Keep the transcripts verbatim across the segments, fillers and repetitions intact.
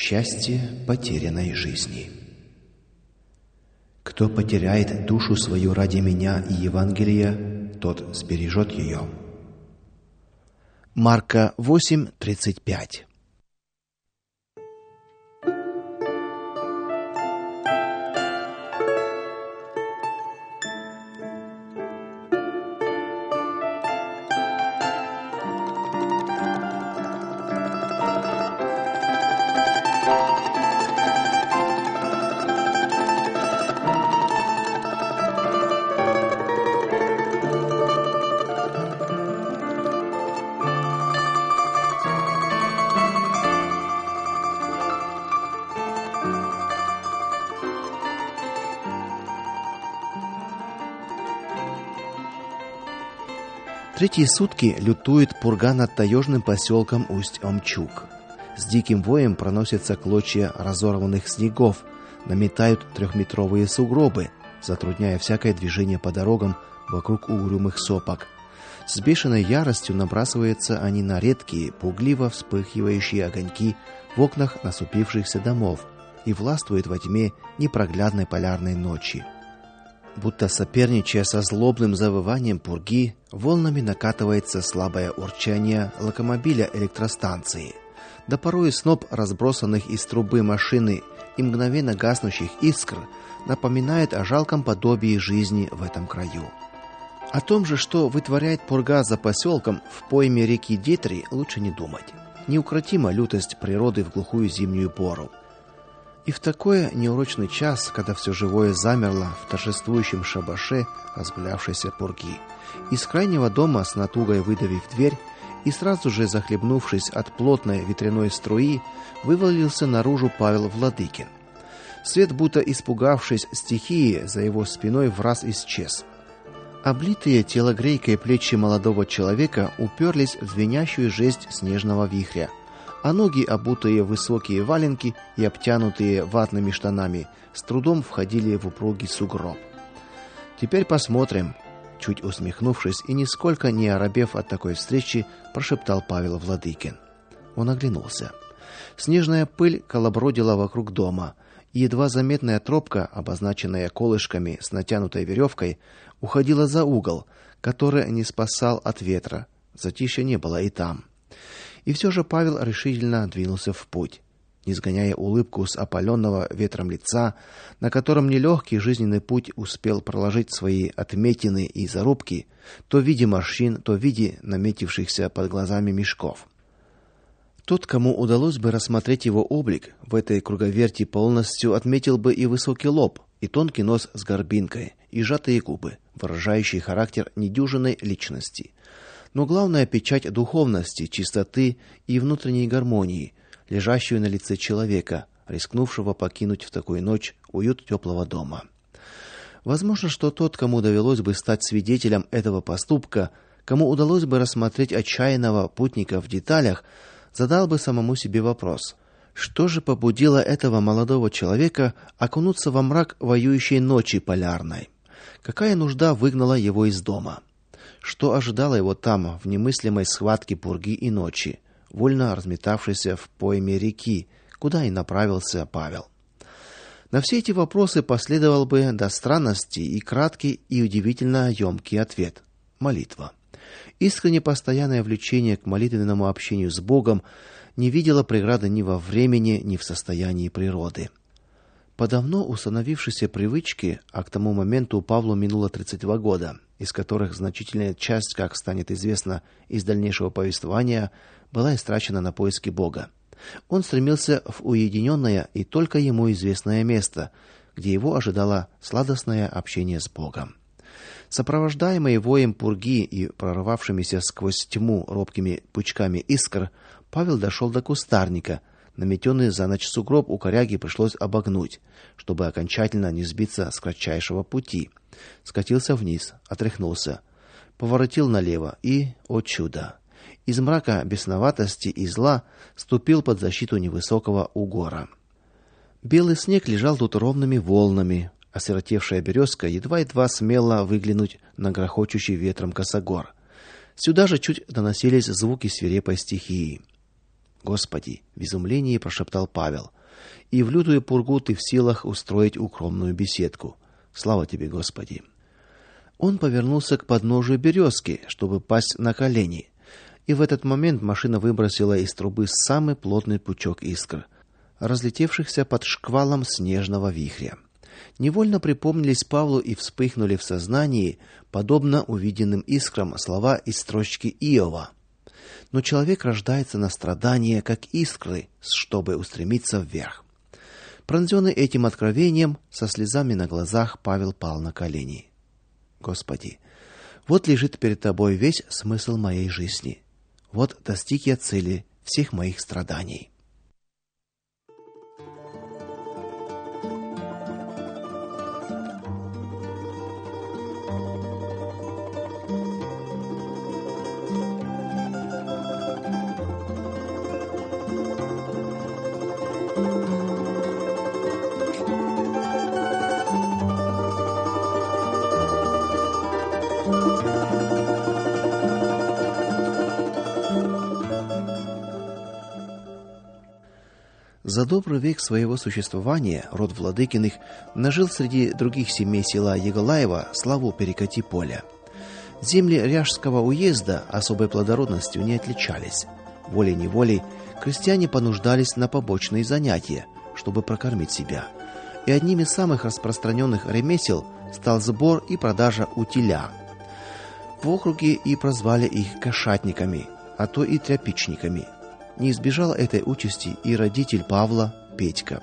Счастье потерянной жизни. Кто потеряет душу свою ради меня и Евангелия, тот сбережет ее. Марка восемь тридцать пять. Третьи сутки лютует пурга над таежным поселком Усть-Омчук. С диким воем проносятся клочья разорванных снегов, наметают трехметровые сугробы, затрудняя всякое движение по дорогам вокруг угрюмых сопок. С бешеной яростью набрасываются они на редкие, пугливо вспыхивающие огоньки в окнах насупившихся домов и властвуют во тьме непроглядной полярной ночи. Будто соперничая со злобным завыванием пурги, волнами накатывается слабое урчание локомобиля электростанции. Да порой сноп разбросанных из трубы машины и мгновенно гаснущих искр напоминает о жалком подобии жизни в этом краю. О том же, что вытворяет пурга за поселком в пойме реки Детри, лучше не думать. Неукротима лютость природы в глухую зимнюю пору. И в такой неурочный час, когда все живое замерло в торжествующем шабаше разгулявшейся пурги, из крайнего дома с натугой выдавив дверь и сразу же захлебнувшись от плотной ветряной струи, вывалился наружу Павел Владыкин. Свет, будто испугавшись стихии, за его спиной враз исчез. Облитые телогрейкой плечи молодого человека уперлись в звенящую жесть снежного вихря, а ноги, обутые в высокие валенки и обтянутые ватными штанами, с трудом входили в упругий сугроб. «Теперь посмотрим», — чуть усмехнувшись и нисколько не оробев от такой встречи, прошептал Павел Владыкин. Он оглянулся. Снежная пыль колобродила вокруг дома, и едва заметная тропка, обозначенная колышками с натянутой веревкой, уходила за угол, который не спасал от ветра. Затишья не было и там. И все же Павел решительно двинулся в путь, не сгоняя улыбку с опаленного ветром лица, на котором нелегкий жизненный путь успел проложить свои отметины и зарубки, то в виде морщин, то в виде наметившихся под глазами мешков. Тот, кому удалось бы рассмотреть его облик, в этой круговерти полностью отметил бы и высокий лоб, и тонкий нос с горбинкой, и сжатые губы, выражающие характер недюжинной личности. Но главная печать духовности, чистоты и внутренней гармонии, лежащую на лице человека, рискнувшего покинуть в такую ночь уют теплого дома. Возможно, что тот, кому довелось бы стать свидетелем этого поступка, кому удалось бы рассмотреть отчаянного путника в деталях, задал бы самому себе вопрос: что же побудило этого молодого человека окунуться во мрак воюющей ночи полярной? Какая нужда выгнала его из дома? Что ожидало его там, в немыслимой схватке пурги и ночи, вольно разметавшейся в пойме реки, куда и направился Павел? На все эти вопросы последовал бы до странности и краткий, и удивительно емкий ответ – молитва. Искренне постоянное влечение к молитвенному общению с Богом не видело преграды ни во времени, ни в состоянии природы. По давно установившейся привычке, а к тому моменту Павлу минуло тридцать два года, из которых значительная часть, как станет известно из дальнейшего повествования, была истрачена на поиски Бога. Он стремился в уединенное и только ему известное место, где его ожидало сладостное общение с Богом. Сопровождаемый воем пурги и прорвавшимися сквозь тьму робкими пучками искр, Павел дошел до кустарника. Наметенный за ночь сугроб у коряги пришлось обогнуть, чтобы окончательно не сбиться с кратчайшего пути. Скатился вниз, отряхнулся, поворотил налево и, о чудо, из мрака бесноватости и зла ступил под защиту невысокого угора. Белый снег лежал тут ровными волнами, осиротевшая березка едва-едва смела выглянуть на грохочущий ветром косогор. Сюда же чуть доносились звуки свирепой стихии. Господи, в изумлении прошептал Павел. И в лютую пургу ты в силах устроить укромную беседку. Слава тебе, Господи. Он повернулся к подножию березки, чтобы пасть на колени. И в этот момент машина выбросила из трубы самый плотный пучок искр, разлетевшихся под шквалом снежного вихря. Невольно припомнились Павлу и вспыхнули в сознании, подобно увиденным искрам, слова из строчки Иова. Но человек рождается на страдания, как искры, чтобы устремиться вверх. Пронзенный этим откровением, со слезами на глазах, Павел пал на колени. Господи, вот лежит перед тобой весь смысл моей жизни. Вот достиг я цели всех моих страданий. За добрый век своего существования род Владыкиных нажил среди других семей села Еголаева славу перекати поля. Земли Ряжского уезда особой плодородностью не отличались. Волей-неволей крестьяне понуждались на побочные занятия, чтобы прокормить себя. И одним из самых распространенных ремесел стал сбор и продажа утиля. В округе и прозвали их кошатниками, а то и тряпичниками. Не избежал этой участи и родитель Павла, Петька.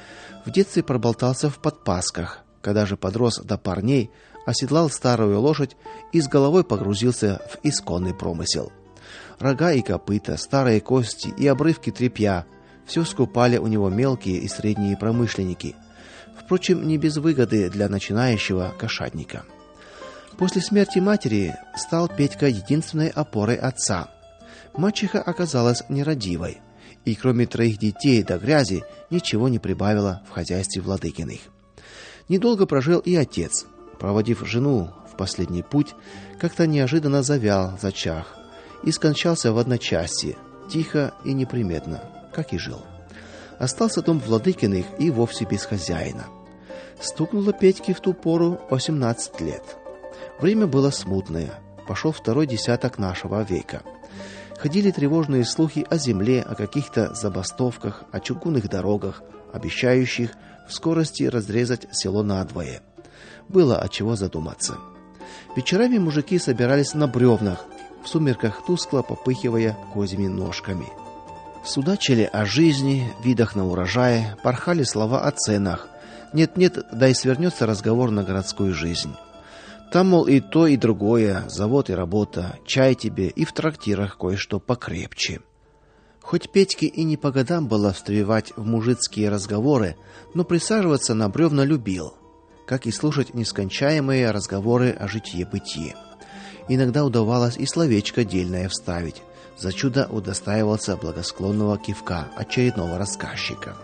В детстве проболтался в подпасках, когда же подрос до парней, оседлал старую лошадь и с головой погрузился в исконный промысел. Рога и копыта, старые кости и обрывки тряпья – все скупали у него мелкие и средние промышленники. Впрочем, не без выгоды для начинающего кошатника. После смерти матери стал Петька единственной опорой отца. Мачеха оказалась нерадивой, и кроме троих детей до грязи ничего не прибавила в хозяйстве Владыкиных. Недолго прожил и отец. Проводив жену в последний путь, как-то неожиданно завял, зачах и скончался в одночасье, тихо и неприметно, как и жил. Остался дом Владыкиных и вовсе без хозяина. Стукнуло Петьке в ту пору восемнадцать лет. Время было смутное, пошел второй десяток нашего века. Ходили тревожные слухи о земле, о каких-то забастовках, о чугунных дорогах, обещающих в скорости разрезать село надвое. Было от чего задуматься. Вечерами мужики собирались на бревнах, в сумерках тускло попыхивая козьими ножками. Судачили о жизни, видах на урожае, порхали слова о ценах. Нет-нет, да и свернется разговор на городскую жизнь. Там, мол, и то, и другое, завод и работа, чай тебе, и в трактирах кое-что покрепче. Хоть Петьке и не по годам было встревать в мужицкие разговоры, но присаживаться на бревна любил, как и слушать нескончаемые разговоры о житье-бытие. Иногда удавалось и словечко дельное вставить, за чудо удостаивался благосклонного кивка очередного рассказчика.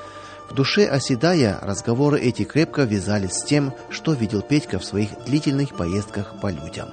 В душе оседая, разговоры эти крепко вязались с тем, что видел Петька в своих длительных поездках по людям.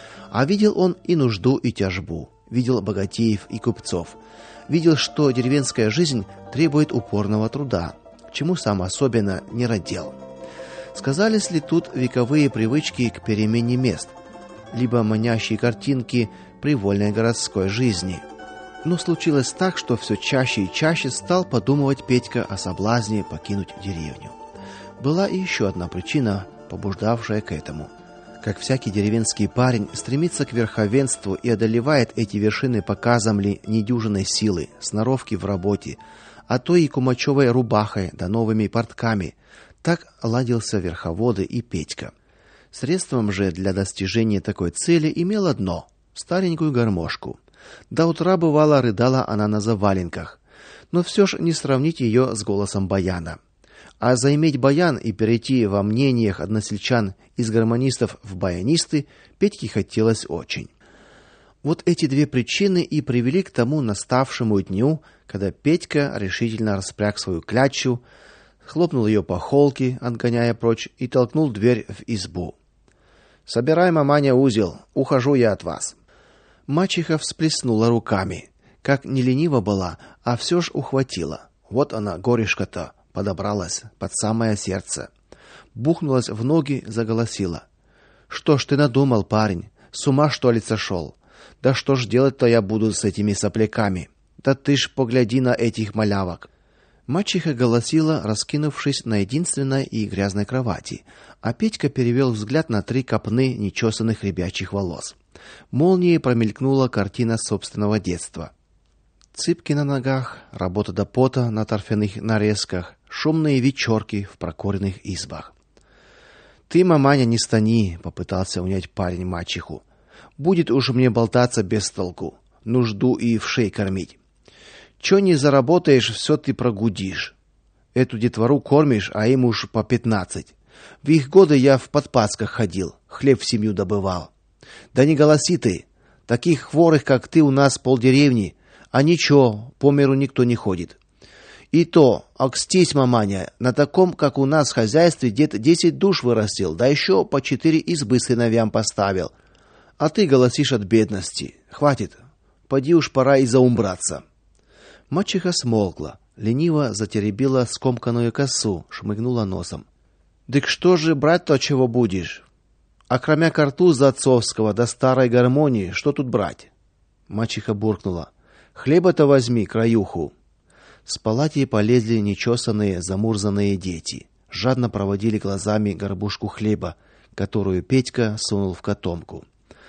А видел он и нужду, и тяжбу, видел богатеев и купцов, видел, что деревенская жизнь требует упорного труда, к чему сам особенно не родил. Сказались ли тут вековые привычки к перемене мест, либо манящие картинки привольной городской жизни? Но случилось так, что все чаще и чаще стал подумывать Петька о соблазне покинуть деревню. Была и еще одна причина, побуждавшая к этому. Как всякий деревенский парень стремится к верховенству и одолевает эти вершины показом ли недюжинной силы, сноровки в работе, а то и кумачевой рубахой да новыми портками, так ладился верховоды и Петька. Средством же для достижения такой цели имел одно – старенькую гармошку. До утра, бывало, рыдала она на заваленках, но все ж не сравнить ее с голосом баяна. А заиметь баян и перейти во мнениях односельчан из гармонистов в баянисты Петьке хотелось очень. Вот эти две причины и привели к тому наставшему дню, когда Петька решительно распряг свою клячу, хлопнул ее по холке, отгоняя прочь, и толкнул дверь в избу. «Собирай, маманя, узел, ухожу я от вас». Мачеха всплеснула руками. Как не ленива была, а все ж ухватила. Вот она, горюшка-то, подобралась под самое сердце. Бухнулась в ноги, заголосила: "Что ж ты надумал, парень? С ума что ли сошел? Да что ж делать-то я буду с этими сопляками? Да ты ж погляди на этих малявок". Мачеха голосила, раскинувшись на единственной и грязной кровати, а Петька перевел взгляд на три копны нечесанных ребячьих волос. Молнией промелькнула картина собственного детства. Цыпки на ногах, работа до пота на торфяных нарезках, шумные вечерки в прокуренных избах. "Ты, маманя, не стани", попытался унять парень мачеху. "Будет уж мне болтаться без толку, нужду и вшей кормить. Чё не заработаешь, все ты прогудишь. Эту детвору кормишь, а им уж по пятнадцать. В их годы я в подпасках ходил, хлеб в семью добывал. Да не голоси ты, таких хворых, как ты, у нас полдеревни, а ничего, по миру никто не ходит. И то, акстись, маманя, на таком, как у нас, хозяйстве дед десять душ вырастил, да еще по четыре избы сыновьям поставил. А ты голосишь от бедности. Хватит, поди уж пора и заумбраться". Мачеха смолкла, лениво затеребила скомканную косу, шмыгнула носом. "Дык что же брать-то чего будешь? А кроме картуза отцовского да старой гармонии, что тут брать?" Мачеха буркнула: "Хлеба-то возьми, краюху". С палати полезли нечесанные, замурзанные дети, жадно проводили глазами горбушку хлеба, которую Петька сунул в котомку.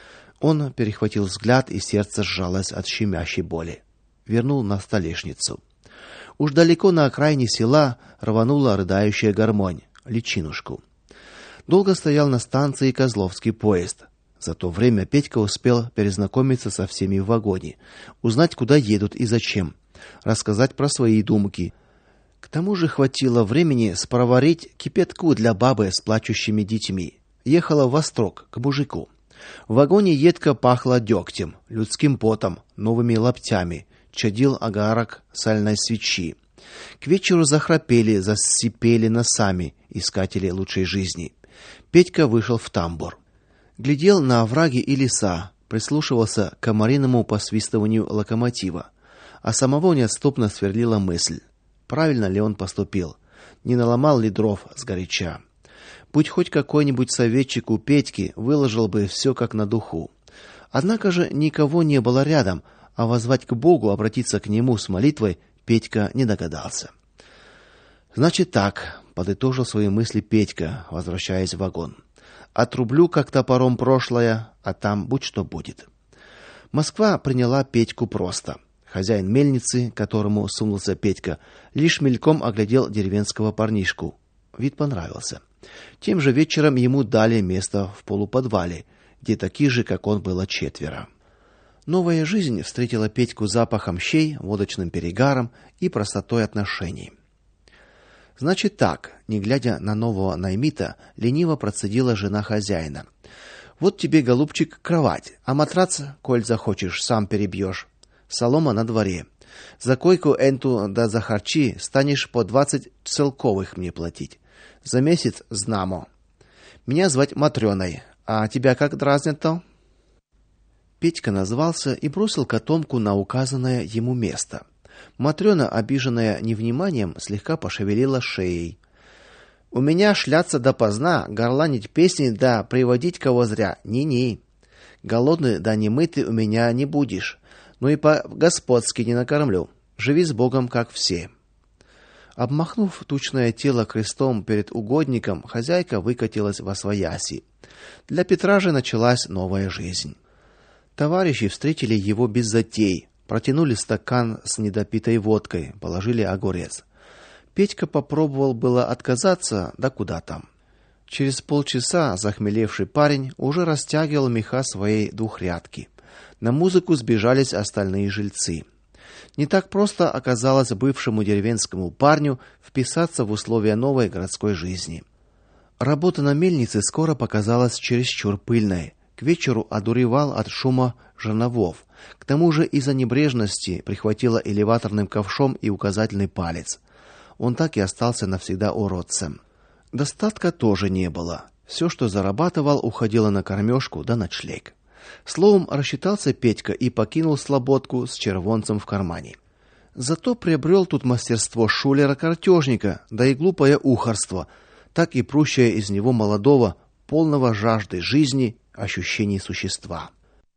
Он перехватил взгляд, и сердце сжалось от щемящей боли. Вернул на столешницу. Уж далеко на окраине села рванула рыдающая гармонь, личинушку. Долго стоял на станции Козловский поезд. За то время Петька успел перезнакомиться со всеми в вагоне, узнать, куда едут и зачем, рассказать про свои думки. К тому же хватило времени спроварить кипятку для бабы с плачущими детьми. Ехала в Острог к мужику. В вагоне едко пахло дегтем, людским потом, новыми лаптями, чадил огарок сальной свечи. К вечеру захрапели, засипели носами искатели лучшей жизни. Петька вышел в тамбур. Глядел на овраги и леса, прислушивался к комариному посвистыванию локомотива, а самого неотступно сверлила мысль: правильно ли он поступил, не наломал ли дров сгоряча. Будь хоть какой-нибудь советчик у Петьки, выложил бы все как на духу. Однако же никого не было рядом, а воззвать к Богу, обратиться к нему с молитвой Петька не догадался. Значит так, подытожил свои мысли Петька, возвращаясь в вагон. Отрублю как топором прошлое, а там будь что будет. Москва приняла Петьку просто. Хозяин мельницы, которому сунулся Петька, лишь мельком оглядел деревенского парнишку. Вид понравился. Тем же вечером ему дали место в полуподвале, где таких же, как он, было четверо. Новая жизнь встретила Петьку запахом щей, водочным перегаром и простотой отношений. Значит так, не глядя на нового наймита, лениво процедила жена хозяина: "Вот тебе, голубчик, кровать, а матрац, коль захочешь, сам перебьешь. Солома на дворе. За койку энту да за харчи станешь по двадцать целковых мне платить. За месяц знамо. Меня звать Матрёной, а тебя как дразнят-то?" Петька назвался и бросил котомку на указанное ему место. Матрёна, обиженная невниманием, слегка пошевелила шеей. "У меня шляться допоздна, горланить песни да приводить кого зря. Не-не. Голодный да немытый у меня не будешь. Ну и по-господски не накормлю. Живи с Богом, как все". Обмахнув тучное тело крестом перед угодником, хозяйка выкатилась восвояси. Для Петра же началась новая жизнь. Товарищи встретили его без затей, протянули стакан с недопитой водкой, положили огурец. Петька попробовал было отказаться, да куда там. Через полчаса захмелевший парень уже растягивал меха своей двухрядки. На музыку сбежались остальные жильцы. Не так просто оказалось бывшему деревенскому парню вписаться в условия новой городской жизни. Работа на мельнице скоро показалась чересчур пыльной. К вечеру одуревал от шума жерновов. К тому же из-за небрежности прихватило элеваторным ковшом и указательный палец. Он так и остался навсегда уродцем. Достатка тоже не было. Все, что зарабатывал, уходило на кормежку да ночлег. Словом, рассчитался Петька и покинул слободку с червонцем в кармане. Зато приобрел тут мастерство шулера-картежника, да и глупое ухарство, так и прущее из него молодого, полного жажды жизни, ощущений существа.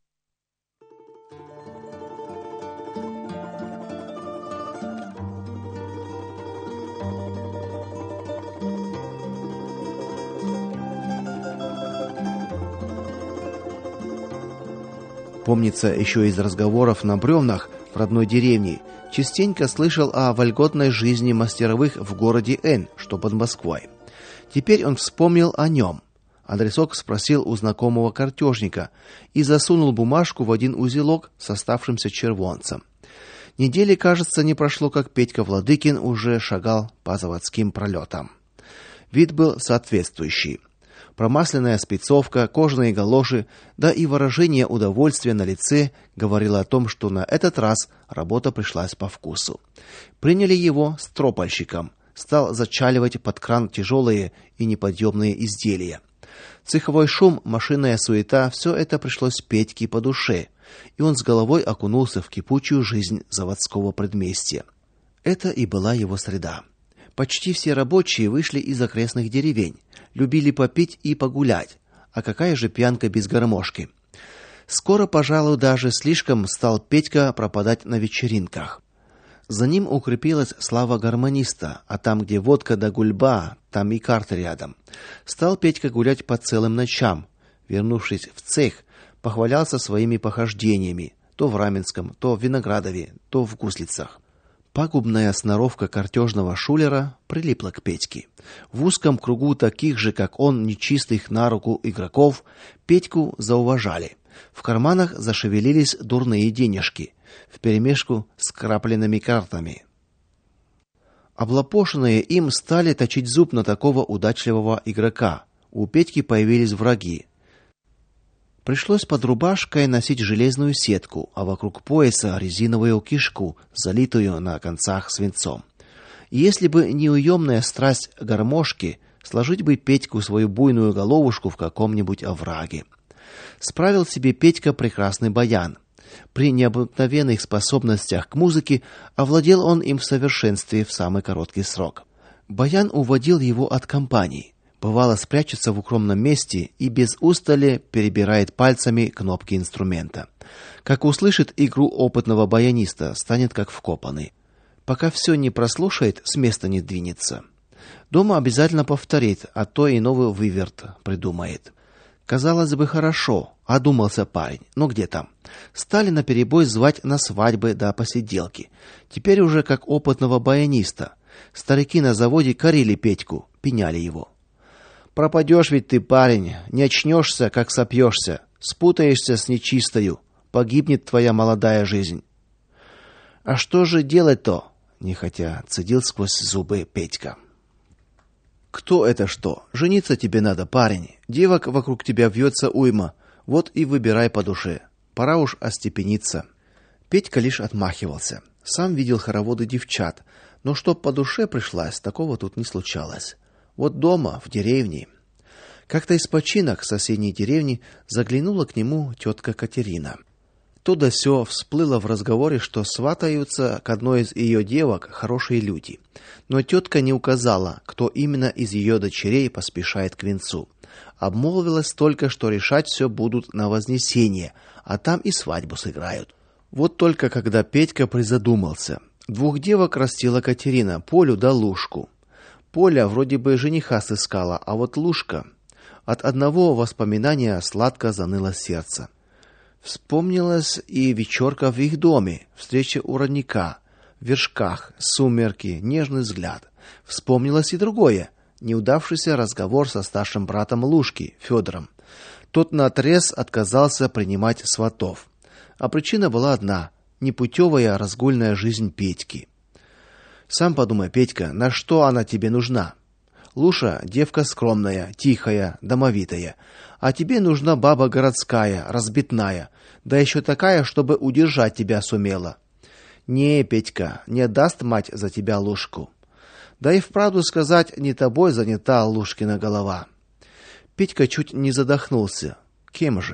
Помнится, еще из разговоров на бревнах в родной деревне частенько слышал о вольготной жизни мастеровых в городе Н, что под Москвой. Теперь он вспомнил о нем. Адресок спросил у знакомого картежника и засунул бумажку в один узелок с оставшимся червонцем. Недели, кажется, не прошло, как Петька Владыкин уже шагал по заводским пролетам. Вид был соответствующий. Промасленная спецовка, кожаные галоши, да и выражение удовольствия на лице говорило о том, что на этот раз работа пришлась по вкусу. Приняли его стропольщиком, стал зачаливать под кран тяжелые и неподъемные изделия. Цеховой шум, машинная суета — все это пришлось Петьке по душе, и он с головой окунулся в кипучую жизнь заводского предместья. Это и была его среда. Почти все рабочие вышли из окрестных деревень, любили попить и погулять. А какая же пьянка без гармошки? Скоро, пожалуй, даже слишком стал Петька пропадать на вечеринках. За ним укрепилась слава гармониста, а там, где водка да гульба, там и карты рядом. Стал Петька гулять по целым ночам. Вернувшись в цех, похвалялся своими похождениями, то в Раменском, то в Виноградове, то в Гуслицах. Пагубная сноровка картежного шулера прилипла к Петьке. В узком кругу таких же, как он, нечистых на руку игроков, Петьку зауважали. В карманах зашевелились дурные денежки, вперемешку с крапленными картами. Облапошенные им стали точить зуб на такого удачливого игрока. У Петьки появились враги. Пришлось под рубашкой носить железную сетку, а вокруг пояса резиновую кишку, залитую на концах свинцом. И если бы не уемная страсть гармошки, сложить бы Петьку свою буйную головушку в каком-нибудь овраге. Справил себе Петька прекрасный баян. При необыкновенных способностях к музыке овладел он им в совершенстве в самый короткий срок. Баян уводил его от компаний. Бывало, спрячется в укромном месте и без устали перебирает пальцами кнопки инструмента. Как услышит игру опытного баяниста, станет как вкопанный. Пока все не прослушает, с места не двинется. Дома обязательно повторит, а то и новый выверт придумает. Казалось бы, хорошо, одумался парень. Но где там? Стали наперебой звать на свадьбы да посиделки. Теперь уже как опытного баяниста. Старики на заводе корили Петьку, пеняли его. Пропадешь ведь ты, парень, не очнешься, как сопьешься, спутаешься с нечистою, погибнет твоя молодая жизнь. А что же делать-то? Нехотя цедил сквозь зубы Петька. Кто это что? Жениться тебе надо, парень. Девок вокруг тебя вьется уйма. Вот и выбирай по душе. Пора уж остепениться. Петька лишь отмахивался. Сам видел хороводы девчат, но чтоб по душе пришлась, такого тут не случалось. Вот дома, в деревне. Как-то из починок соседней деревни заглянула к нему тетка Катерина. То да сё всплыло в разговоре, что сватаются к одной из ее девок хорошие люди. Но тетка не указала, кто именно из ее дочерей поспешает к венцу. Обмолвилась только, что решать все будут на Вознесение, а там и свадьбу сыграют. Вот только когда Петька призадумался. Двух девок растила Катерина, Полю да Лушку. Поля вроде бы жениха сыскала, а вот Лушка... От одного воспоминания сладко заныло сердце. Вспомнилась и вечерка в их доме, встреча у родника, в вершках, сумерки, нежный взгляд. Вспомнилось и другое, неудавшийся разговор со старшим братом Лушки, Федором. Тот наотрез отказался принимать сватов. А причина была одна — непутевая разгульная жизнь Петьки. Сам подумай, Петька, на что она тебе нужна? Луша девка скромная, тихая, домовитая, а тебе нужна баба городская, разбитная, да еще такая, чтобы удержать тебя сумела. Не, Петька, не отдаст мать за тебя Лушку. Да и вправду сказать, не тобой занята Лушкина голова. Петька чуть не задохнулся. Кем же?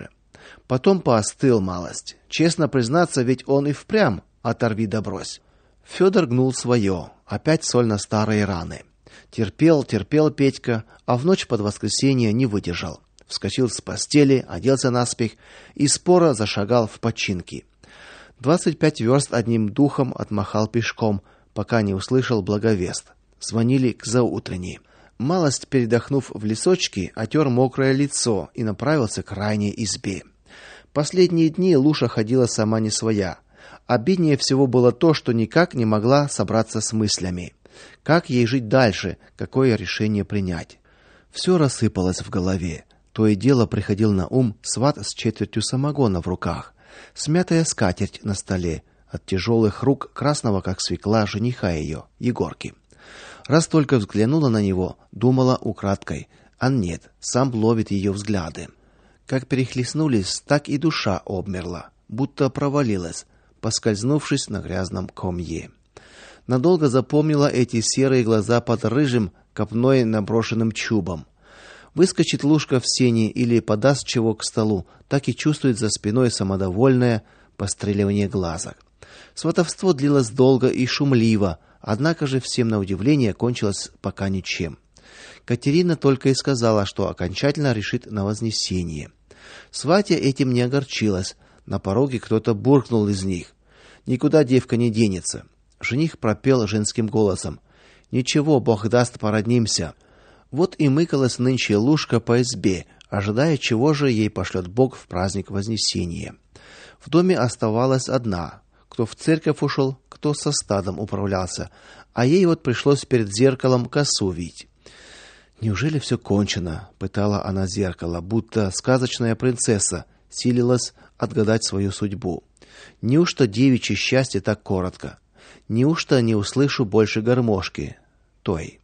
Потом поостыл малость. Честно признаться, ведь он и впрямь оторви да брось. Федор гнул свое, опять соль на старые раны. Терпел, терпел Петька, а в ночь под воскресенье не выдержал. Вскочил с постели, оделся наспех и споро зашагал в починки. Двадцать пять верст одним духом отмахал пешком, пока не услышал благовест. Звонили к заутренней. Малость передохнув в лесочке, отер мокрое лицо и направился к крайней избе. Последние дни Луша ходила сама не своя. Обиднее всего было то, что никак не могла собраться с мыслями. Как ей жить дальше, какое решение принять? Все рассыпалось в голове. То и дело приходил на ум сват с четвертью самогона в руках, смятая скатерть на столе, от тяжелых рук красного как свекла жениха ее, Егорки. Раз только взглянула на него, думала украдкой, а нет, сам ловит ее взгляды. Как перехлестнулись, так и душа обмерла, будто провалилась, поскользнувшись на грязном комье. Надолго запомнила эти серые глаза под рыжим, копной наброшенным чубом. Выскочит Лушка в сени или подаст чего к столу, так и чувствует за спиной самодовольное постреливание глазок. Сватовство длилось долго и шумливо, однако же всем на удивление кончилось пока ничем. Катерина только и сказала, что окончательно решит на Вознесение. Сватья этим не огорчилась. На пороге кто-то буркнул из них: "Никуда девка не денется". Жених пропел женским голосом: "Ничего, Бог даст, породнимся". Вот и мыкалась нынче Лушка по избе, ожидая, чего же ей пошлет Бог в праздник Вознесения. В доме оставалась одна. Кто в церковь ушел, кто со стадом управлялся, а ей вот пришлось перед зеркалом косу вить. Неужели все кончено? Пытала она зеркало, будто сказочная принцесса силилась отгадать свою судьбу. Неужто девичье счастье так коротко? Неужто не услышу больше гармошки той?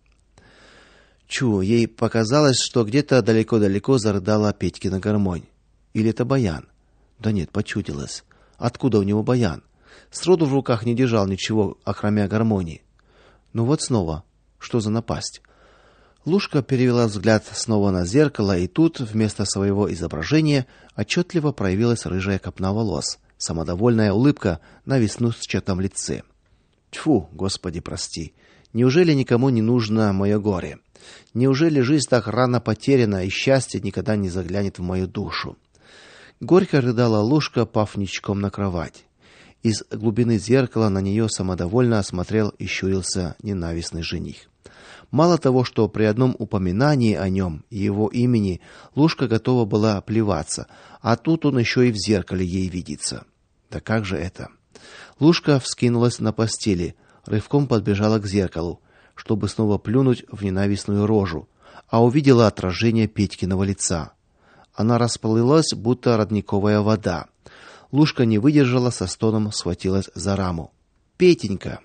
Чу, ей показалось, что где-то далеко-далеко зарыдала Петькина гармонь. Или это баян? Да нет, почудилось. Откуда у него баян? Сроду в руках не держал ничего, окромя гармонии. Ну вот снова, что за напасть? Лушка перевела взгляд снова на зеркало, и тут вместо своего изображения отчетливо проявилась рыжая копна волос, самодовольная улыбка на веснушчатом лице. Тьфу, Господи, прости. Неужели никому не нужно мое горе? Неужели жизнь так рано потеряна, и счастье никогда не заглянет в мою душу? Горько рыдала Лушка, пав ничком на кровать. Из глубины зеркала на нее самодовольно смотрел и щурился ненавистный жених. Мало того, что при одном упоминании о нем и его имени Лушка готова была плеваться, а тут он еще и в зеркале ей видится. Да как же это? Лушка вскинулась на постели, рывком подбежала к зеркалу, чтобы снова плюнуть в ненавистную рожу, а увидела отражение Петькиного лица. Она расплылась, будто родниковая вода. Лушка не выдержала, со стоном схватилась за раму. Петенька.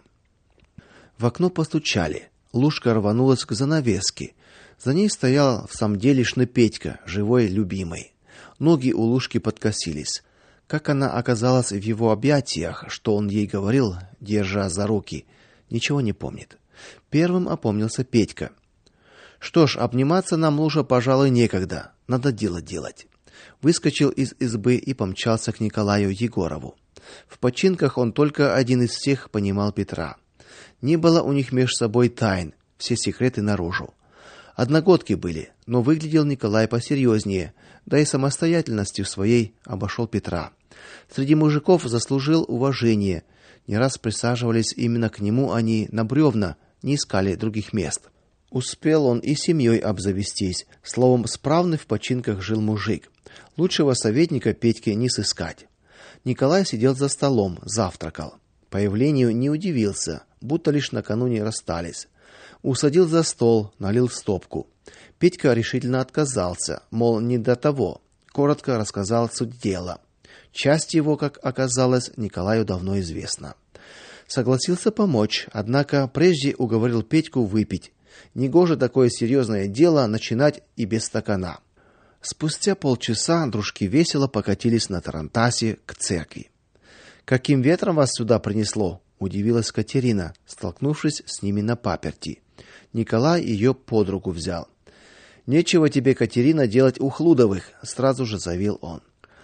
В окно постучали. Лушка рванулась к занавеске. За ней стоял в самом делешный Петька, живой любимый. Ноги у Лушки подкосились. Как она оказалась в его объятиях, что он ей говорил, держа за руки, ничего не помнит. Первым опомнился Петька. Что ж, обниматься нам, Луша, пожалуй, некогда. Надо дело делать. Выскочил из избы и помчался к Николаю Егорову. В починках он только один из всех понимал Петра. Не было у них меж собой тайн, все секреты наружу. Одногодки были, но выглядел Николай посерьезнее, да и самостоятельностью своей обошел Петра. Среди мужиков заслужил уважение. Не раз присаживались именно к нему они на бревна, не искали других мест. Успел он и семьей обзавестись, словом, справный в починках жил мужик. Лучшего советника Петьке не сыскать. Николай сидел за столом, завтракал. Появлению не удивился, будто лишь накануне расстались. Усадил за стол, налил в стопку. Петька решительно отказался, мол, не до того. Коротко рассказал суть дела. Часть его, как оказалось, Николаю давно известна. Согласился помочь, однако прежде уговорил Петьку выпить. Негоже такое серьезное дело начинать и без стакана. Спустя полчаса дружки весело покатились на тарантасе к церкви. Каким ветром вас сюда принесло? Удивилась Катерина, столкнувшись с ними на паперти. Николай ее под руку взял. Нечего тебе, Катерина, делать у Хлудовых, сразу же заявил он.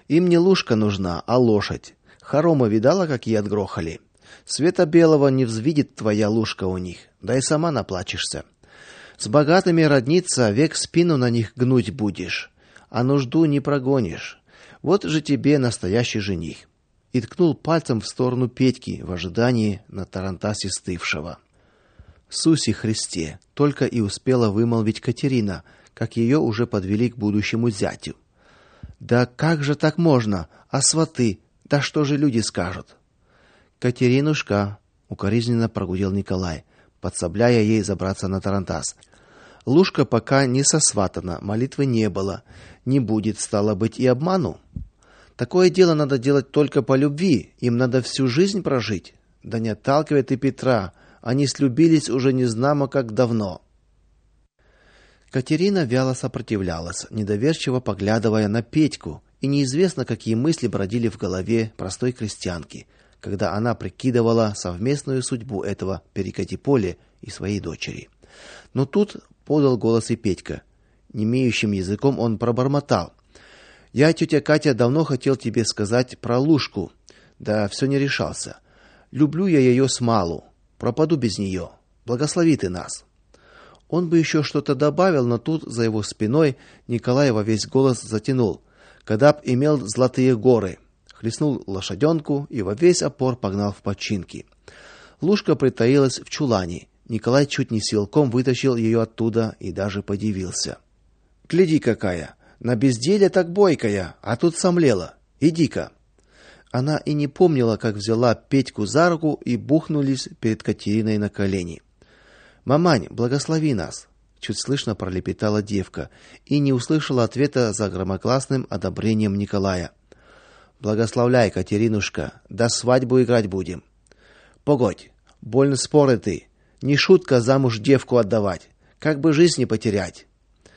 Им не лушка нужна, а лошадь. Хоромы видала, какие отгрохали? Света белого не взвидит твоя лушка у них, да и сама наплачешься. С богатыми родниться, век спину на них гнуть будешь, а нужду не прогонишь. Вот же тебе настоящий жених. И ткнул пальцем в сторону Петьки в ожидании на тарантасе стывшего. Суси Христе, только и успела вымолвить Катерина, как ее уже подвели к будущему зятю. Да как же так можно? А сваты? Да что же люди скажут? Катеринушка, укоризненно прогудел Николай, подсобляя ей забраться на тарантас. Лушка пока не сосватана, молитвы не было, не будет, стало быть, и обману. Такое дело надо делать только по любви, им надо всю жизнь прожить. Да не отталкивай ты Петра, они слюбились уже незнамо как давно. Катерина вяло сопротивлялась, недоверчиво поглядывая на Петьку, и неизвестно, какие мысли бродили в голове простой крестьянки, когда она прикидывала совместную судьбу этого перекати-поле и своей дочери. Но тут подал голос и Петька. Немеющим языком он пробормотал: "Я, тетя Катя, давно хотел тебе сказать про Лушку, да все не решался. Люблю я ее смалу, пропаду без нее. Благослови ты нас". Он бы еще что-то добавил, но тут за его спиной Николай во весь голос затянул: "Кадаб имел золотые горы", хлестнул лошаденку и во весь опор погнал в починки. Лушка притаилась в чулане. Николай чуть не силком вытащил ее оттуда и даже подивился. "Гляди какая, на безделе так бойкая, а тут сомлела. Иди-ка". Она и не помнила, как взяла Петьку за руку и бухнулись перед Катериной на колени. "Мамань, благослови нас", чуть слышно пролепетала девка и не услышала ответа за громогласным одобрением Николая. "Благословляй, Катеринушка, до свадьбу играть будем". "Погодь, больно споры ты, не шутка замуж девку отдавать, как бы жизнь не потерять".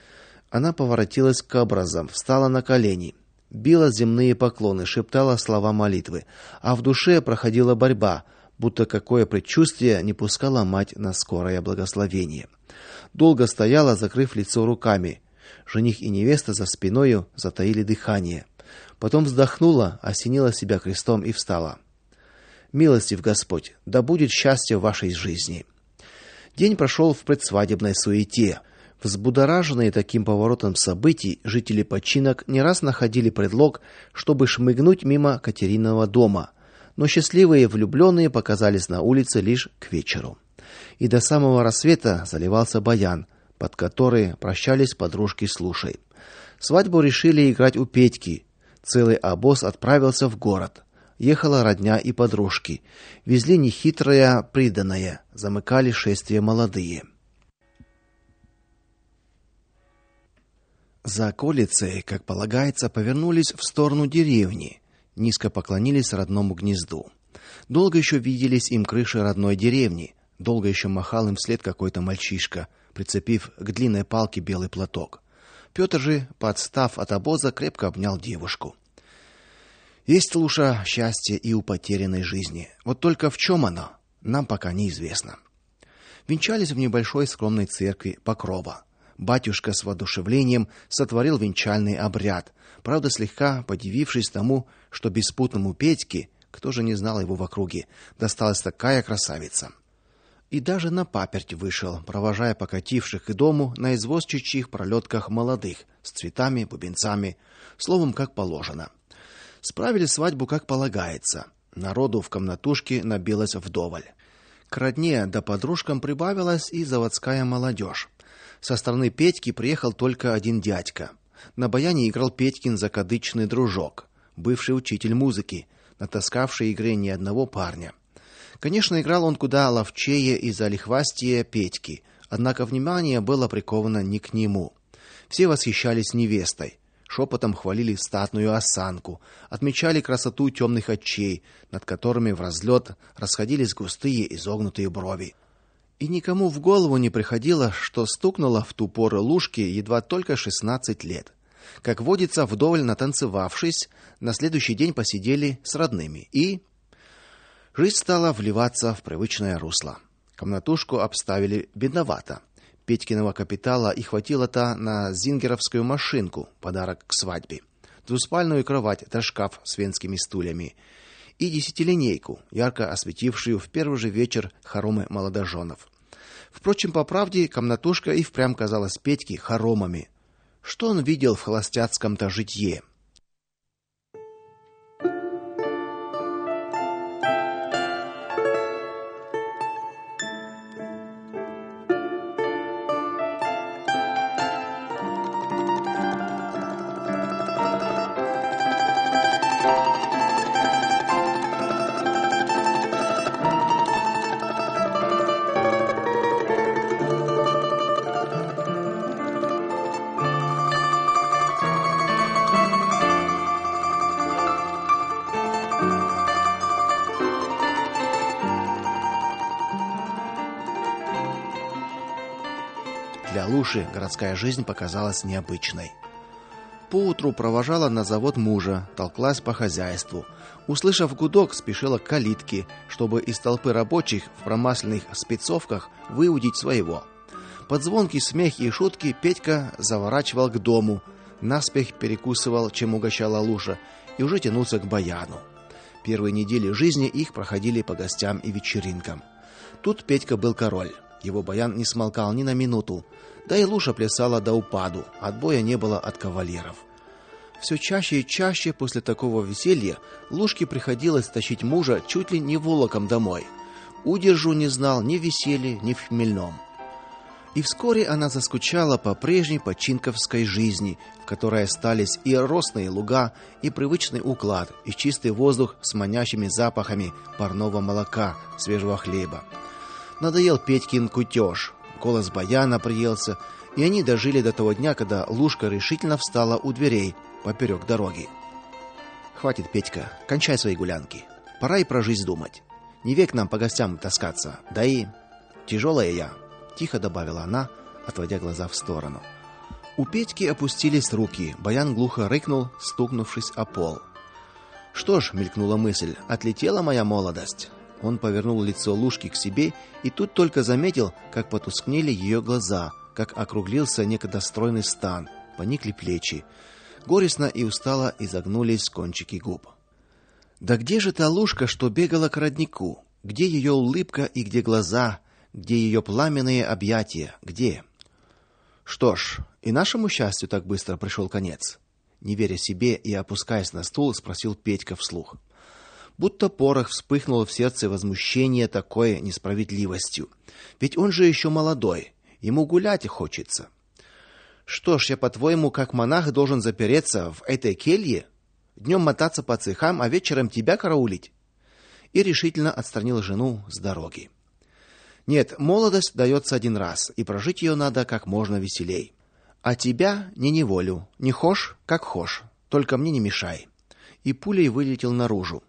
Она поворотилась к образам, встала на колени, била земные поклоны, шептала слова молитвы, а в душе проходила борьба, будто какое предчувствие не пускало мать на скорое благословение. Долго стояла, закрыв лицо руками. Жених и невеста за спиною затаили дыхание. Потом вздохнула, осенила себя крестом и встала. "Милостив Господь, да будет счастье в вашей жизни". День прошел в предсвадебной суете. Взбудораженные таким поворотом событий, жители Починок не раз находили предлог, чтобы шмыгнуть мимо Катериного дома, но счастливые влюбленные показались на улице лишь к вечеру. И до самого рассвета заливался баян, под который прощались подружки с Лушей. Свадьбу решили играть у Петьки. Целый обоз отправился в город. Ехала родня и подружки. Везли нехитрое приданое, замыкали шествие молодые. За околицей, как полагается, повернулись в сторону деревни, низко поклонились родному гнезду. Долго еще виделись им крыши родной деревни, долго еще махал им вслед какой-то мальчишка, прицепив к длинной палке белый платок. Петр же, подстав от обоза, крепко обнял девушку. Есть, Луша, счастье и у потерянной жизни. Вот только в чем оно, нам пока неизвестно. Венчались в небольшой скромной церкви Покрова. Батюшка с воодушевлением сотворил венчальный обряд, правда, слегка подивившись тому, что беспутному Петьке, кто же не знал его в округе, досталась такая красавица. И даже на паперть вышел, провожая покативших к дому на извозчичьих пролетках молодых, с цветами, бубенцами, словом, как положено. Справили свадьбу, как полагается. Народу в комнатушке набилось вдоволь. К родне да подружкам прибавилась и заводская молодежь. Со стороны Петьки приехал только один дядька. На баяне играл Петькин закадычный дружок, бывший учитель музыки, натаскавший игре ни одного парня. Конечно, играл он куда ловчее и залихвастее Петьки, однако внимание было приковано не к нему. Все восхищались невестой, шепотом хвалили статную осанку, отмечали красоту темных очей, над которыми вразлет расходились густые изогнутые брови. И никому в голову не приходило, что стукнуло в ту пору Лушке едва только шестнадцать лет. Как водится, вдоволь натанцевавшись, на следующий день посидели с родными, и жизнь стала вливаться в привычное русло. Комнатушку обставили бедновато. Петькиного капитала и хватило-то на зингеровскую машинку, подарок к свадьбе. двуспальную кровать да шкаф с венскими стульями и десятилинейку, ярко осветившую в первый же вечер хоромы молодоженов. Впрочем, по правде, комнатушка и впрямь казалась Петьке хоромами. Что он видел в холостяцком-то житье? Для Луши городская жизнь показалась необычной. Поутру провожала на завод мужа, толклась по хозяйству. Услышав гудок, спешила к калитке, чтобы из толпы рабочих в промасленных спецовках выудить своего. Под звонкий смех и шутки Петька заворачивал к дому, наспех перекусывал, чем угощала Луша, и уже тянулся к баяну. Первые недели жизни их проходили по гостям и вечеринкам. Тут Петька был король. Его баян не смолкал ни на минуту, да и Луша плясала до упаду, отбоя не было от кавалеров. Все чаще и чаще после такого веселья Лушке приходилось тащить мужа чуть ли не волоком домой. Удержу не знал ни в веселье, ни в хмельном. И вскоре она заскучала по прежней починковской жизни, в которой остались и росные луга, и привычный уклад, и чистый воздух с манящими запахами парного молока, свежего хлеба. Надоел Петькин кутеж, голос баяна приелся, и они дожили до того дня, когда Лушка решительно встала у дверей поперек дороги. Хватит, Петька, кончай свои гулянки. Пора и про жизнь думать. Не век нам по гостям таскаться. Да и тяжелая я, тихо добавила она, отводя глаза в сторону. У Петьки опустились руки, баян глухо рыкнул, стукнувшись о пол. Что ж, мелькнула мысль, отлетела моя молодость. Он повернул лицо Лушки к себе и тут только заметил, как потускнели ее глаза, как округлился некогда стройный стан, поникли плечи. Горестно и устало изогнулись кончики губ. Да где же та Лушка, что бегала к роднику? Где ее улыбка и где глаза? Где ее пламенные объятия? Где? Что ж, и нашему счастью так быстро пришел конец. Не веря себе и опускаясь на стул, спросил Петька вслух. Будто порох вспыхнуло в сердце возмущение такой несправедливостью. Ведь он же еще молодой, ему гулять хочется. Что ж, я, по-твоему, как монах должен запереться в этой келье, днем мотаться по цехам, а вечером тебя караулить? И решительно отстранил жену с дороги. Нет, молодость дается один раз, и прожить ее надо как можно веселей. А тебя не неволю, не хошь, как хошь, только мне не мешай. И пулей вылетел наружу.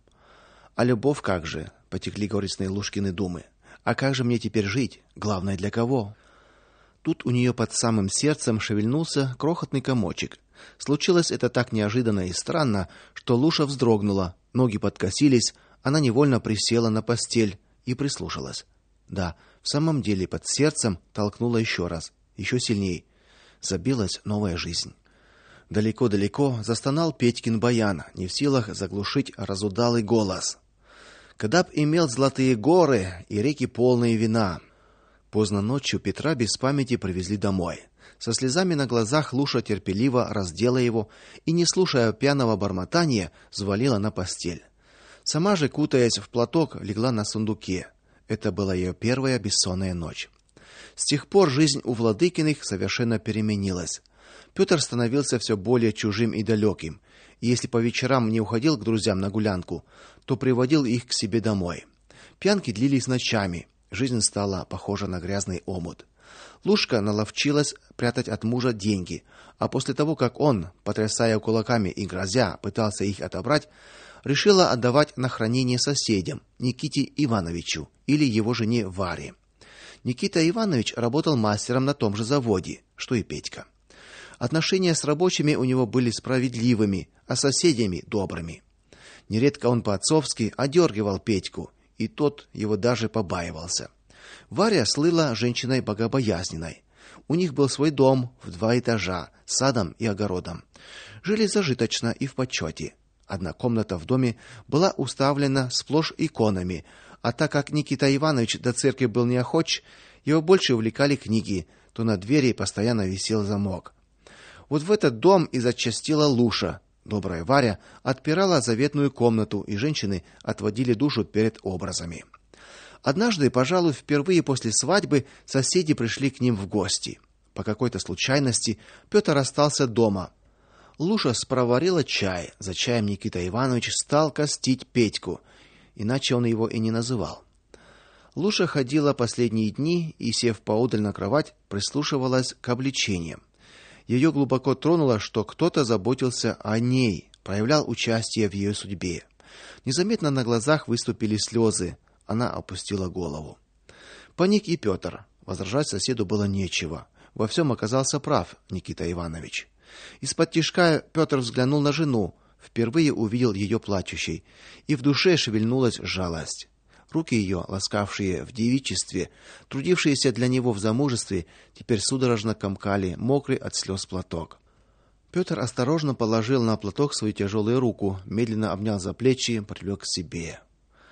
А любовь как же, потекли горестные Лушкины думы. А как же мне теперь жить? Главное, для кого? Тут у нее под самым сердцем шевельнулся крохотный комочек. Случилось это так неожиданно и странно, что Луша вздрогнула, ноги подкосились, она невольно присела на постель и прислушалась. Да, в самом деле под сердцем толкнуло еще раз, еще сильней. Забилась новая жизнь. Далеко-далеко застонал Петькин баян, не в силах заглушить разудалый голос. Когда б имел золотые горы и реки полные вина. Поздно ночью Петра без памяти привезли домой. Со слезами на глазах Луша терпеливо раздела его и, не слушая пьяного бормотания, взвалила на постель. Сама же, кутаясь в платок, легла на сундуке. Это была ее первая бессонная ночь. С тех пор жизнь у Владыкиных совершенно переменилась. Петр становился все более чужим и далеким, и если по вечерам не уходил к друзьям на гулянку, то приводил их к себе домой. Пьянки длились ночами, жизнь стала похожа на грязный омут. Лушка наловчилась прятать от мужа деньги, а после того, как он, потрясая кулаками и грозя, пытался их отобрать, решила отдавать на хранение соседям, Никите Ивановичу или его жене Варе. Никита Иванович работал мастером на том же заводе, что и Петька. Отношения с рабочими у него были справедливыми, а с соседями добрыми. Нередко он по-отцовски одергивал Петьку, и тот его даже побаивался. Варя слыла женщиной богобоязненной. У них был свой дом в два этажа, с садом и огородом. Жили зажиточно и в почете. Одна комната в доме была уставлена сплошь иконами, а так как Никита Иванович до церкви был неохоч, его больше увлекали книги, то на двери постоянно висел замок. Вот в этот дом и зачастила Луша. Добрая Варя отпирала заветную комнату, и женщины отводили душу перед образами. Однажды, пожалуй, впервые после свадьбы соседи пришли к ним в гости. По какой-то случайности Петр остался дома. Луша спроварила чай. За чаем Никита Иванович стал костить Петьку, иначе он его и не называл. Луша ходила последние дни и, сев поодаль на кровать, прислушивалась к обличениям. Ее глубоко тронуло, что кто-то заботился о ней, проявлял участие в ее судьбе. Незаметно на глазах выступили слезы. Она опустила голову. Паник и Петр. Возражать соседу было нечего. Во всем оказался прав Никита Иванович. Из-под тишка Петр взглянул на жену, впервые увидел ее плачущей, и в душе шевельнулась жалость. Руки ее, ласкавшие в девичестве, трудившиеся для него в замужестве, теперь судорожно комкали мокрый от слез платок. Петр осторожно положил на платок свою тяжелую руку, медленно обнял за плечи, привлек к себе.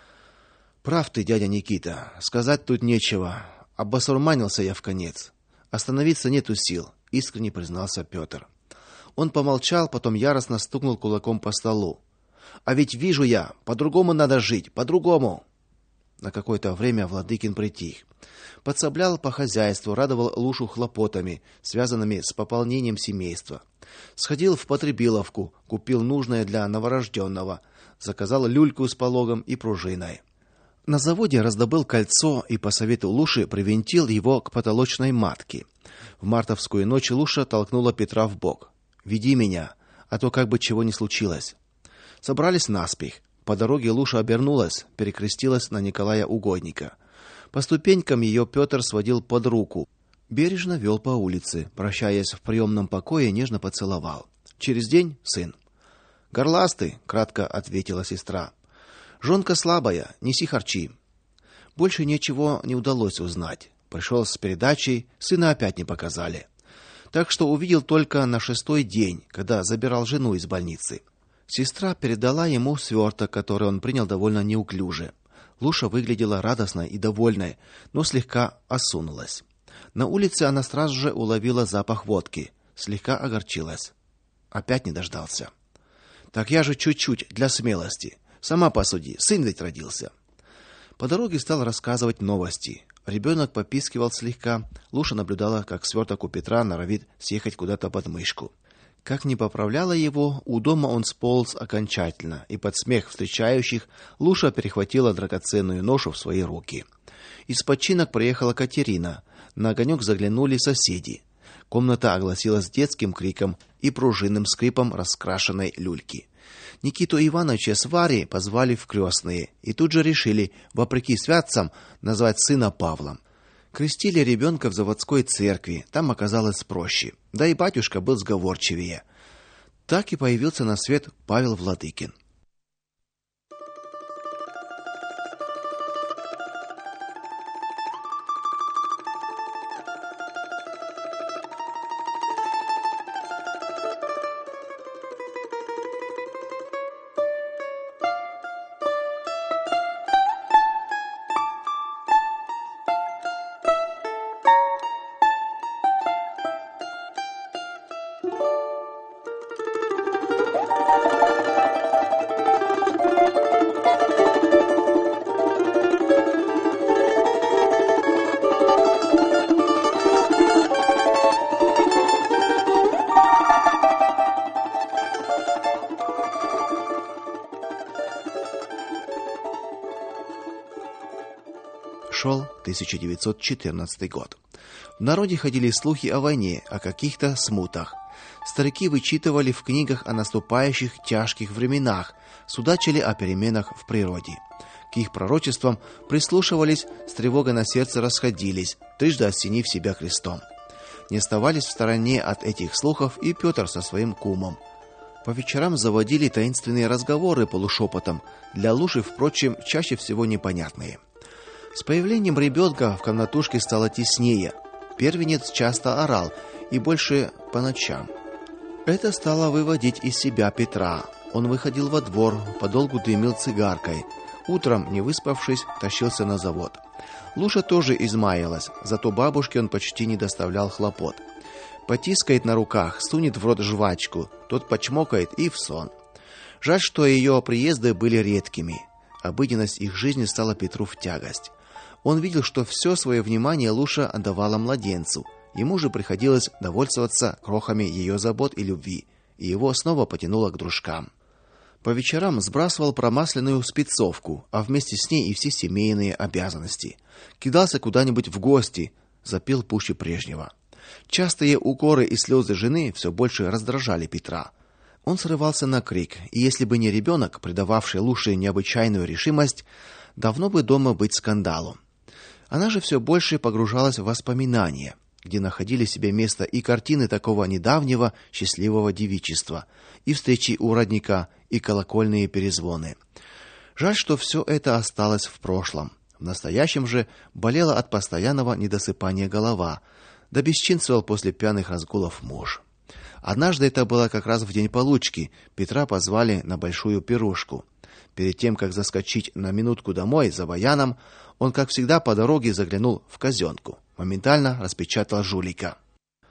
Прав ты, дядя Никита, сказать тут нечего. Обосурманился я вконец. Остановиться нету сил, искренне признался Петр. Он помолчал, потом яростно стукнул кулаком по столу. А ведь вижу я, по-другому надо жить, по-другому. На какое-то время Владыкин притих. Подсоблял по хозяйству, радовал Лушу хлопотами, связанными с пополнением семейства. Сходил в потребиловку, купил нужное для новорожденного, заказал люльку с пологом и пружиной. На заводе раздобыл кольцо и по совету Луши привинтил его к потолочной матке. В мартовскую ночь Луша толкнула Петра в бок. Веди меня, а то как бы чего не случилось. Собрались наспех. По дороге Луша обернулась, перекрестилась на Николая Угодника. По ступенькам ее Петр сводил под руку. Бережно вел по улице, прощаясь в приемном покое, нежно поцеловал. Через день сын. Горластый, кратко ответила сестра. Жонка слабая, неси харчи. Больше ничего не удалось узнать. Пришел с передачей, сына опять не показали. Так что увидел только на шестой день, когда забирал жену из больницы. Сестра передала ему сверток, который он принял довольно неуклюже. Луша выглядела радостной и довольной, но слегка осунулась. На улице она сразу же уловила запах водки, слегка огорчилась. Опять не дождался. Так я же чуть-чуть для смелости. Сама посуди, сын ведь родился. По дороге стал рассказывать новости. Ребенок попискивал слегка. Луша наблюдала, как сверток у Петра норовит съехать куда-то под мышку. Как ни поправляла его, у дома он сполз окончательно, и под смех встречающих Луша перехватила драгоценную ношу в свои руки. Из починок приехала Катерина. На огонек заглянули соседи. Комната огласилась детским криком и пружинным скрипом раскрашенной люльки. Никиту Ивановича с Варей позвали в крестные и тут же решили, вопреки святцам, назвать сына Павлом. Крестили ребенка в заводской церкви, там оказалось проще. Да и батюшка был сговорчивее. Так и появился на свет Павел Владыкин. Шел тысяча девятьсот четырнадцатый год. В народе ходили слухи о войне, о каких-то смутах. Старики вычитывали в книгах о наступающих тяжких временах, судачили о переменах в природе. К их пророчествам прислушивались, с тревогой на сердце расходились, трижды осенив себя крестом. Не оставались в стороне от этих слухов и Петр со своим кумом. По вечерам заводили таинственные разговоры полушепотом, для Луши, впрочем, чаще всего непонятные. С появлением ребенка в комнатушке стало теснее. Первенец часто орал, и больше по ночам. Это стало выводить из себя Петра. Он выходил во двор, подолгу дымил цигаркой. Утром, не выспавшись, тащился на завод. Луша тоже измаялась, зато бабушке он почти не доставлял хлопот. Потискает на руках, сунет в рот жвачку, тот почмокает и в сон. Жаль, что ее приезды были редкими. Обыденность их жизни стала Петру в тягость. Он видел, что все свое внимание Луша отдавала младенцу. Ему же приходилось довольствоваться крохами ее забот и любви, и его снова потянуло к дружкам. По вечерам сбрасывал промасленную спецовку, а вместе с ней и все семейные обязанности. Кидался куда-нибудь в гости, запил пуще прежнего. Частые укоры и слезы жены все больше раздражали Петра. Он срывался на крик, и если бы не ребенок, придававший Луше необычайную решимость, давно бы дома быть скандалом. Она же все больше погружалась в воспоминания, где находили себе место и картины такого недавнего счастливого девичества, и встречи у родника, и колокольные перезвоны. Жаль, что все это осталось в прошлом. В настоящем же болела от постоянного недосыпания голова, да бесчинствовал после пьяных разгулов муж. Однажды, это было как раз в день получки, Петра позвали на большую пирушку. Перед тем, как заскочить на минутку домой за баяном, он, как всегда, по дороге заглянул в казенку. Моментально распечатал жулика.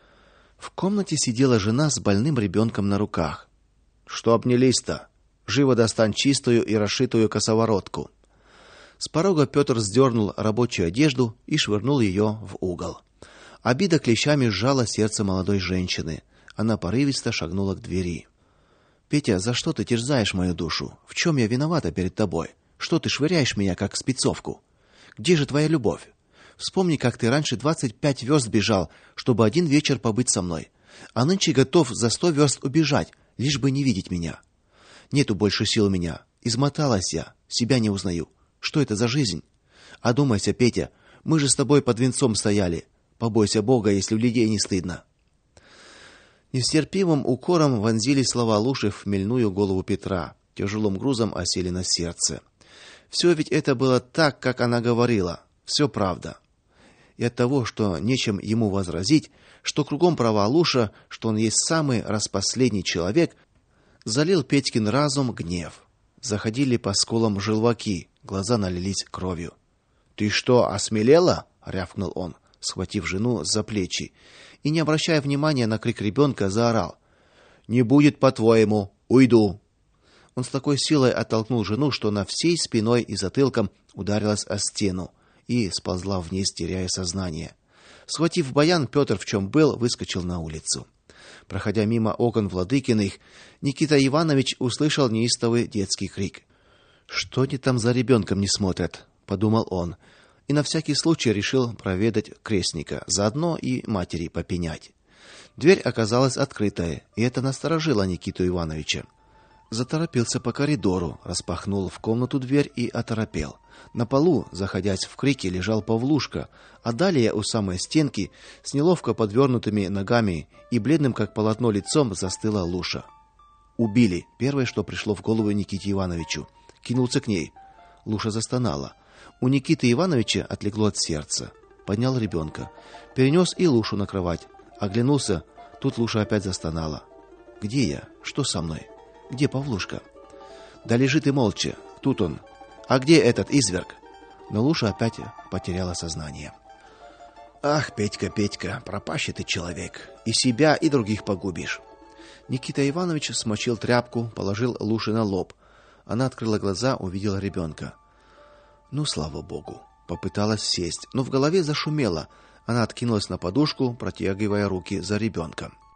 В комнате сидела жена с больным ребенком на руках. Что обнялись-то? Живо достань чистую и расшитую косоворотку. С порога Петр сдернул рабочую одежду и швырнул ее в угол. Обида клещами сжала сердце молодой женщины. Она порывисто шагнула к двери. Петя, за что ты терзаешь мою душу? В чем я виновата перед тобой? Что ты швыряешь меня как спецовку? Где же твоя любовь? Вспомни, как ты раньше двадцать пять верст бежал, чтобы один вечер побыть со мной, а нынче готов за сто верст убежать, лишь бы не видеть меня. Нету больше сил у меня. Измоталась я, себя не узнаю. Что это за жизнь? Одумайся, Петя, мы же с тобой под венцом стояли. Побойся Бога, если у людей не стыдно. Нестерпимым укором вонзились слова Луши в хмельную голову Петра, тяжелым грузом осели на сердце. Все ведь это было так, как она говорила, все правда. И от того, что нечем ему возразить, что кругом права Луша, что он есть самый распоследний человек, залил Петькин разум гнев. Заходили по скулам желваки, глаза налились кровью. Ты что, осмелела? Рявкнул он, схватив жену за плечи, и, не обращая внимания на крик ребенка, заорал: "Не будет, по-твоему, уйду!" Он с такой силой оттолкнул жену, что она всей спиной и затылком ударилась о стену и сползла вниз, теряя сознание. Схватив баян, Петр, в чем был, выскочил на улицу. Проходя мимо окон Владыкиных, Никита Иванович услышал неистовый детский крик. Что они там за ребенком не смотрят, подумал он, и на всякий случай решил проведать крестника, заодно и матери попенять. Дверь оказалась открытая, и это насторожило Никиту Ивановича. Заторопился по коридору, распахнул в комнату дверь и оторопел. На полу, заходясь в крики, лежал Павлушка, а далее у самой стенки с неловко подвернутыми ногами и бледным как полотно лицом застыла Луша. Убили, первое, что пришло в голову Никите Ивановичу. Кинулся к ней. Луша застонала. У Никиты Ивановича отлегло от сердца. Поднял ребенка, перенес и Лушу на кровать. Оглянулся, тут Луша опять застонала. Где я? Что со мной? Где Павлушка? Да лежит и молча. Тут он. А где этот изверг? Но Луша опять потеряла сознание. Ах, Петька, Петька, пропащий ты человек, и себя, и других погубишь. Никита Иванович смочил тряпку, положил Луше на лоб. Она открыла глаза, увидела ребенка. Ну, слава богу. Попыталась сесть, но в голове зашумело. Она откинулась на подушку, протягивая руки за ребенком.